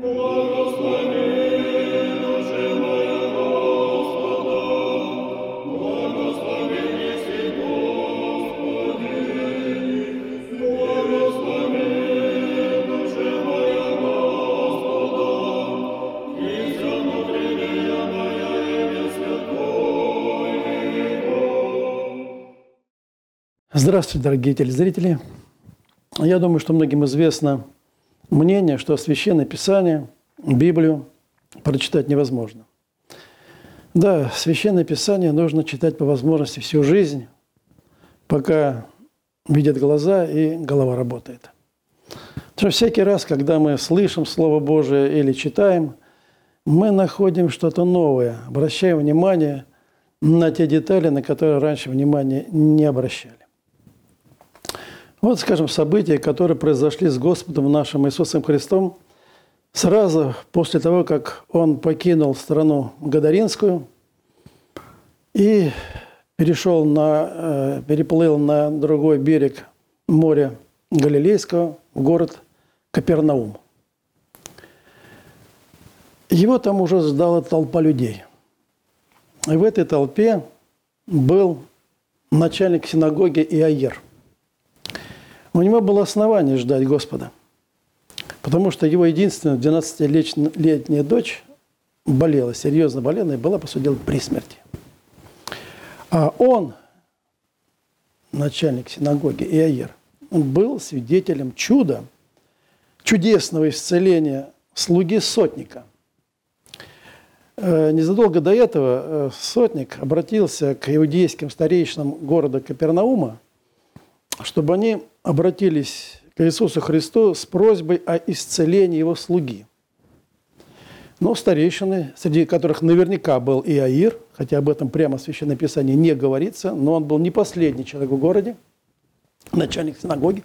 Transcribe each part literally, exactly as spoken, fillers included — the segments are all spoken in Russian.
Здравствуйте, дорогие телезрители. Я думаю, что многим известно мнение, что Священное Писание, Библию прочитать невозможно. Да, Священное Писание нужно читать по возможности всю жизнь, пока видят глаза и голова работает. Потому что всякий раз, когда мы слышим Слово Божие или читаем, мы находим что-то новое, обращаем внимание на те детали, на которые раньше внимания не обращали. Вот, скажем, события, которые произошли с Господом нашим Иисусом Христом сразу после того, как Он покинул страну Гадаринскую и перешел на, переплыл на другой берег моря Галилейского, в город Капернаум. Его там уже ждала толпа людей. И в этой толпе был начальник синагоги Иаир. У него было основание ждать Господа, потому что его единственная двенадцатилетняя дочь болела, серьезно болела и была, по сути дела, при смерти. А он, начальник синагоги Иаир, был свидетелем чуда, чудесного исцеления слуги сотника. Незадолго до этого сотник обратился к иудейским старейшинам города Капернаума, чтобы они обратились к Иисусу Христу с просьбой о исцелении его слуги. Но старейшины, среди которых наверняка был Иаир, хотя об этом прямо в Священном Писании не говорится, но он был не последний человек в городе, начальник синагоги.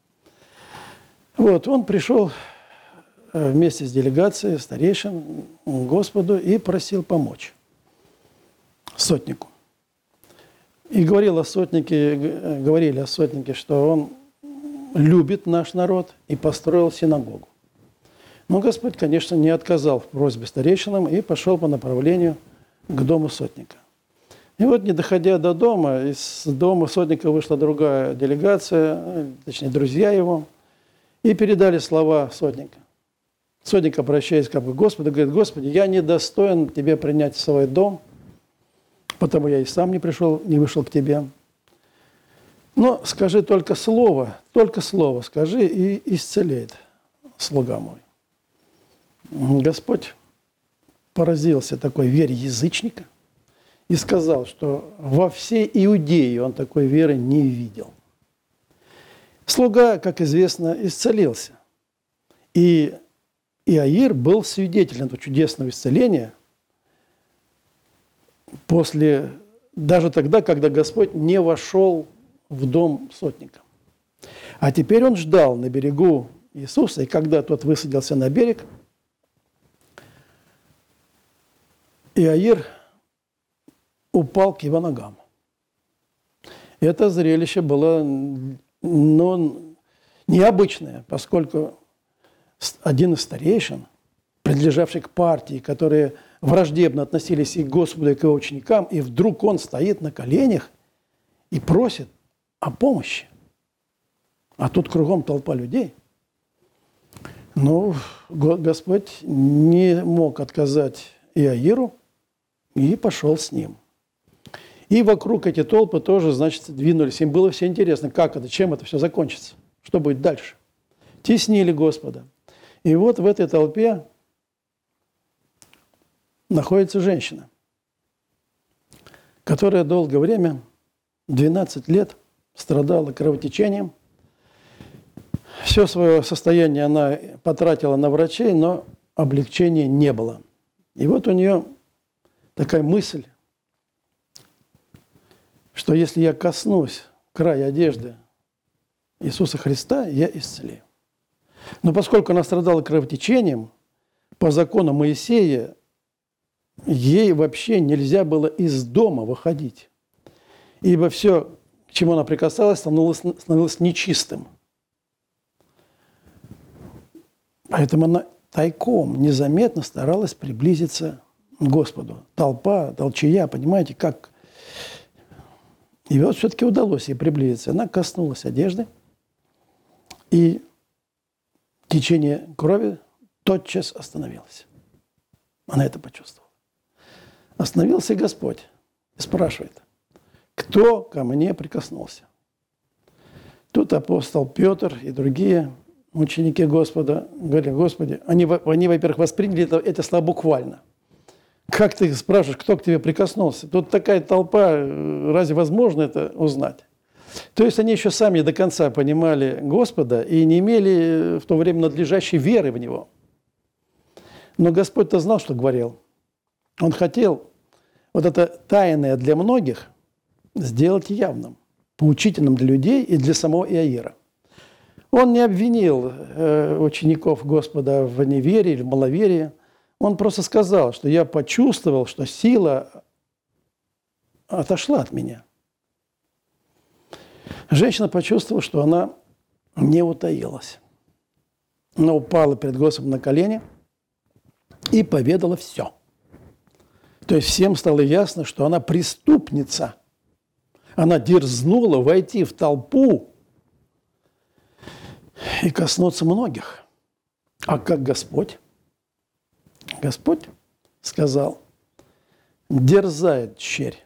Вот, он пришел вместе с делегацией старейшин к Господу и просил помочь сотнику. И говорил о сотнике, говорили о сотнике, что он любит наш народ и построил синагогу. Но Господь, конечно, не отказал в просьбе старейшинам и пошел по направлению к дому сотника. И вот, не доходя до дома, из дома сотника вышла другая делегация, точнее, друзья его, и передали слова сотника. Сотник, обращаясь к Господу, говорит: «Господи, я недостоин Тебе принять в свой дом, потому я и сам не пришел, не вышел к Тебе. Но скажи только слово, только слово скажи, и исцелеет слуга мой». Господь поразился такой вере язычника и сказал, что во всей Иудее он такой веры не видел. Слуга, как известно, исцелился. И Иаир был свидетелем этого чудесного исцеления после, даже тогда, когда Господь не вошел в дом сотника. А теперь он ждал на берегу Иисуса, и когда тот высадился на берег, Иаир упал к его ногам. Это зрелище было, ну, необычное, поскольку один из старейшин, принадлежавший к партии, которые враждебно относились и к Господу, и к его ученикам, и вдруг он стоит на коленях и просит о помощи. А тут кругом толпа людей. Но Господь не мог отказать Иаиру и пошел с ним. И вокруг эти толпы тоже, значит, двинулись. Им было все интересно, как это, чем это все закончится, что будет дальше. Теснили Господа. И вот в этой толпе находится женщина, которая долгое время, двенадцать лет, страдала кровотечением. Все свое состояние она потратила на врачей, но облегчения не было. И вот у нее такая мысль, что если я коснусь края одежды Иисуса Христа, я исцелею. Но поскольку она страдала кровотечением, по закону Моисея ей вообще нельзя было из дома выходить, ибо все, к чему она прикасалась, становилось, становилось нечистым. Поэтому она тайком, незаметно старалась приблизиться к Господу. Толпа, толчая, понимаете, как... И вот все-таки удалось ей приблизиться. Она коснулась одежды, и течение крови тотчас остановилось. Она это почувствовала. Остановился и Господь и спрашивает: кто ко мне прикоснулся? Тут апостол Петр и другие ученики Господа говорят: Господи, они, они во-первых, восприняли это, это слова буквально. Как ты спрашиваешь, кто к тебе прикоснулся? Тут такая толпа, разве возможно это узнать? То есть они еще сами не до конца понимали Господа и не имели в то время надлежащей веры в Него. Но Господь-то знал, что говорил. Он хотел вот это тайное для многих сделать явным, поучительным для людей и для самого Иаира. Он не обвинил э, учеников Господа в неверии или в маловерии. Он просто сказал, что я почувствовал, что сила отошла от меня. Женщина почувствовала, что она не утаилась. Она упала перед Господом на колени и поведала все. То есть всем стало ясно, что она преступница. Она дерзнула войти в толпу и коснуться многих. А как Господь? Господь сказал: дерзает черь.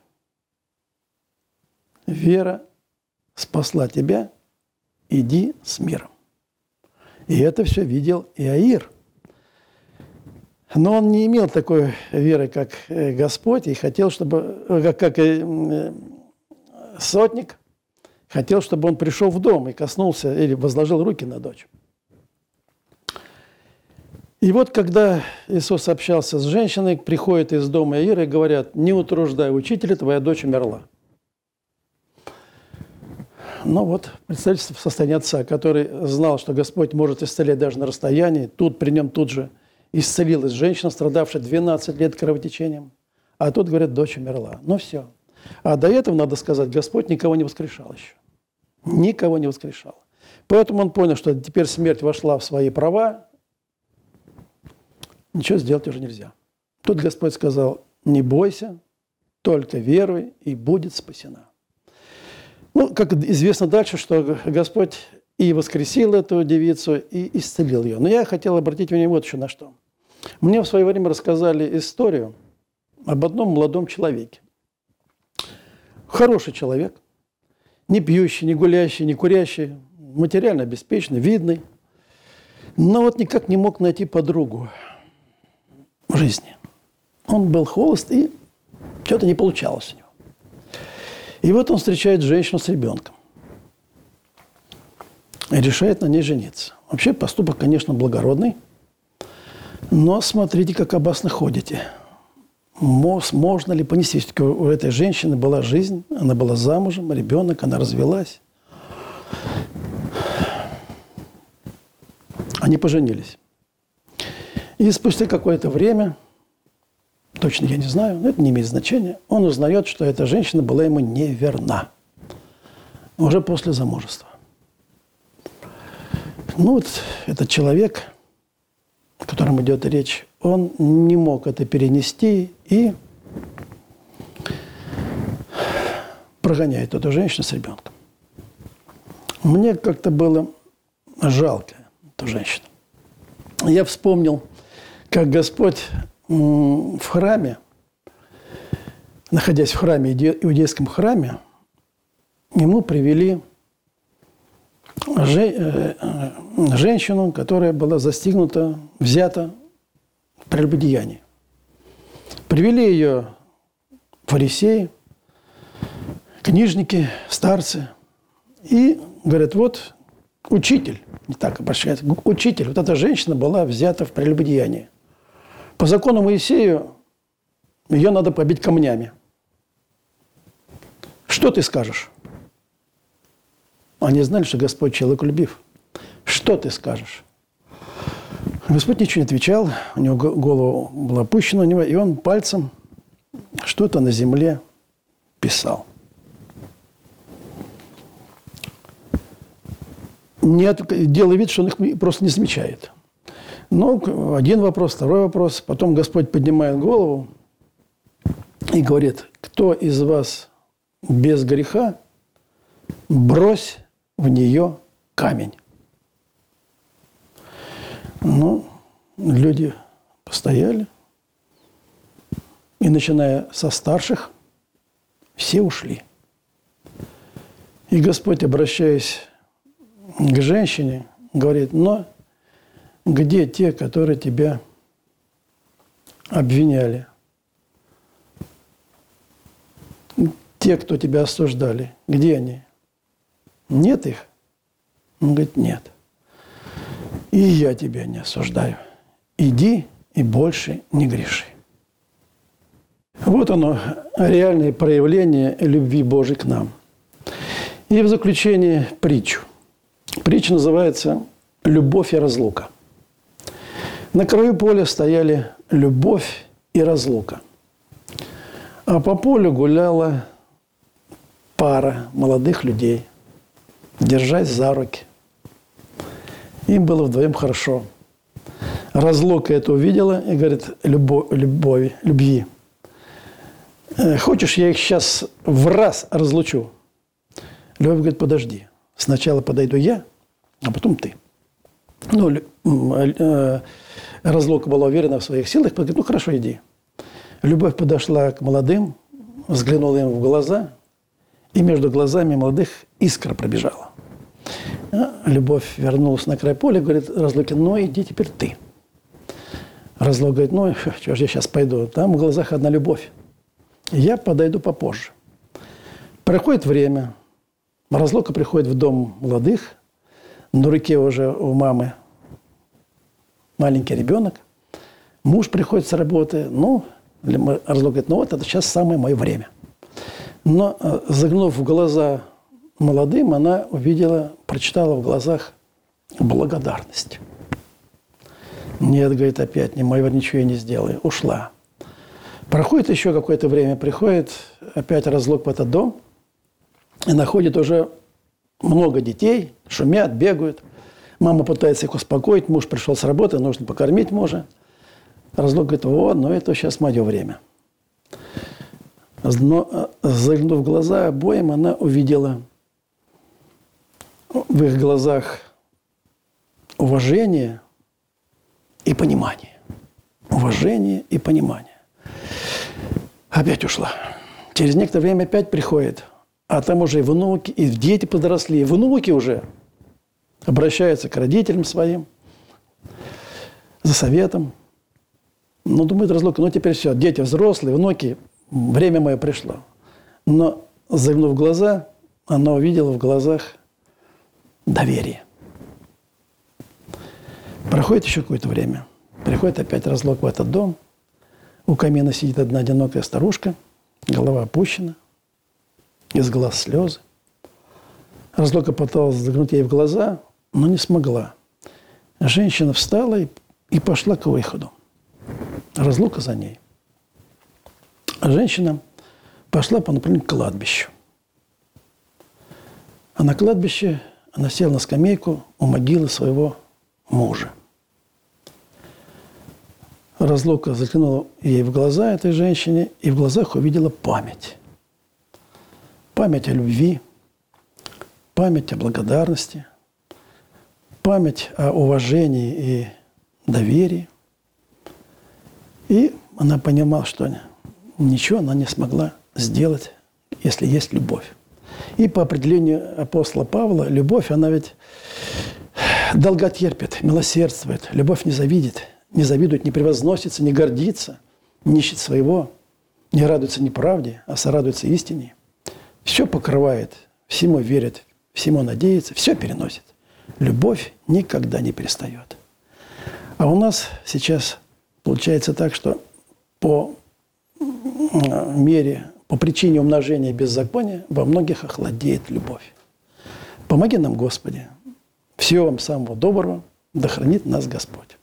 Вера спасла тебя, иди с миром. И это все видел Иаир. Но он не имел такой веры, как Господь, и хотел, чтобы, как, как сотник, хотел, чтобы он пришел в дом и коснулся или возложил руки на дочь. И вот когда Иисус общался с женщиной, приходят из дома Иаира и говорят: не утруждай учителя, твоя дочь умерла. Ну вот, представьте состояние отца, который знал, что Господь может исцелять даже на расстоянии. Тут при нем тут же исцелилась женщина, страдавшая двенадцать лет кровотечением. А тут, говорят, дочь умерла. Ну все. А до этого, надо сказать, Господь никого не воскрешал еще. Никого не воскрешал. Поэтому он понял, что теперь смерть вошла в свои права. Ничего сделать уже нельзя. Тут Господь сказал: не бойся, только веруй, и будет спасена. Ну, как известно дальше, что Господь и воскресил эту девицу, и исцелил ее. Но я хотел обратить внимание вот еще на что. Мне в свое время рассказали историю об одном молодом человеке. Хороший человек, не пьющий, не гулящий, не курящий, материально обеспеченный, видный, но вот никак не мог найти подругу в жизни. Он был холост, и что-то не получалось у него. И вот он встречает женщину с ребенком и решает на ней жениться. Вообще поступок, конечно, благородный, но смотрите, как опасно ходите. Можно ли понести? Все-таки у этой женщины была жизнь, она была замужем, ребенок, она развелась. Они поженились. И спустя какое-то время, точно я не знаю, но это не имеет значения, он узнает, что эта женщина была ему неверна. Уже после замужества. Ну вот этот человек, о котором идет речь, он не мог это перенести и прогоняет эту женщину с ребенком. Мне как-то было жалко эту женщину. Я вспомнил, как Господь в храме, находясь в храме, иудейском храме, ему привели женщину, которая была застигнута, взята в прелюбодеянии. Привели ее фарисеи, книжники, старцы, и говорят: вот учитель, не так обращается, учитель, вот эта женщина была взята в прелюбодеянии. По закону Моисею ее надо побить камнями. Что ты скажешь? Они знали, что Господь человеколюбив. Что ты скажешь? Господь ничего не отвечал, у него голову была опущена у него, и он пальцем что-то на земле писал. Нет, делая вид, что он их просто не замечает. Ну, один вопрос, второй вопрос. Потом Господь поднимает голову и говорит: кто из вас без греха, брось в нее камень. Ну, люди постояли, и начиная со старших, все ушли. И Господь, обращаясь к женщине, говорит: но где те, которые тебя обвиняли? Те, кто тебя осуждали, где они? Нет их? Он говорит: нет. И я тебя не осуждаю. Иди и больше не греши. Вот оно, реальное проявление любви Божией к нам. И в заключение притчу. Притча называется «Любовь и разлука». На краю поля стояли любовь и разлука. А по полю гуляла пара молодых людей, держась за руки. Им было вдвоем хорошо. Разлука это увидела и говорит: любовь, любови, любви. Хочешь, я их сейчас в раз разлучу? Любовь говорит: подожди. Сначала подойду я, а потом ты. Ну, разлука была уверена в своих силах, говорит: ну, хорошо, иди. Любовь подошла к молодым, взглянула им в глаза, и между глазами молодых искра пробежала. Любовь вернулась на край поля, говорит разлуке: ну, иди теперь ты. Разлука говорит: ну, что ж я сейчас пойду? Там в глазах одна любовь. Я подойду попозже. Проходит время. Разлука приходит в дом молодых. На руке уже у мамы маленький ребенок. Муж приходит с работы. Ну, Разлука говорит: ну вот, это сейчас самое мое время. Но, загнув в глаза молодым, она увидела, прочитала в глазах благодарность. Нет, говорит, опять не мое, ничего я не сделаю. Ушла. Проходит еще какое-то время, приходит опять разлук в этот дом и находит уже много детей, шумят, бегают. Мама пытается их успокоить, муж пришел с работы, нужно покормить мужа. Разлук говорит: вот, ну это сейчас мое время. Но, заглянув в глаза обоим, она увидела в их глазах уважение и понимание. Уважение и понимание. Опять ушла. Через некоторое время опять приходит, а там уже и внуки, и дети подросли, и внуки уже обращаются к родителям своим за советом. Ну, думает разлука: ну теперь все, дети взрослые, внуки, время мое пришло. Но, заглянув в глаза, она увидела в глазах доверие. Проходит еще какое-то время. Приходит опять разлук в этот дом. У камина сидит одна одинокая старушка, голова опущена, из глаз слезы. Разлука пыталась заглянуть ей в глаза, но не смогла. Женщина встала и, и пошла к выходу. Разлука за ней. А женщина пошла по направлению к кладбищу. А на кладбище она села на скамейку у могилы своего мужа. Разлука заглянула ей в глаза, этой женщине, и в глазах увидела память. Память о любви, память о благодарности, память о уважении и доверии. И она понимала, что ничего она не смогла сделать, если есть любовь. И по определению апостола Павла, любовь, она ведь долготерпит, милосердствует. Любовь не завидит, не завидует, не превозносится, не гордится, не ищет своего, не радуется неправде, а сорадуется истине. Все покрывает, всему верит, всему надеется, все переносит. Любовь никогда не перестает. А у нас сейчас получается так, что по мере, по причине умножения беззакония во многих охладеет любовь. Помоги нам, Господи. Всего вам самого доброго. Да хранит нас Господь.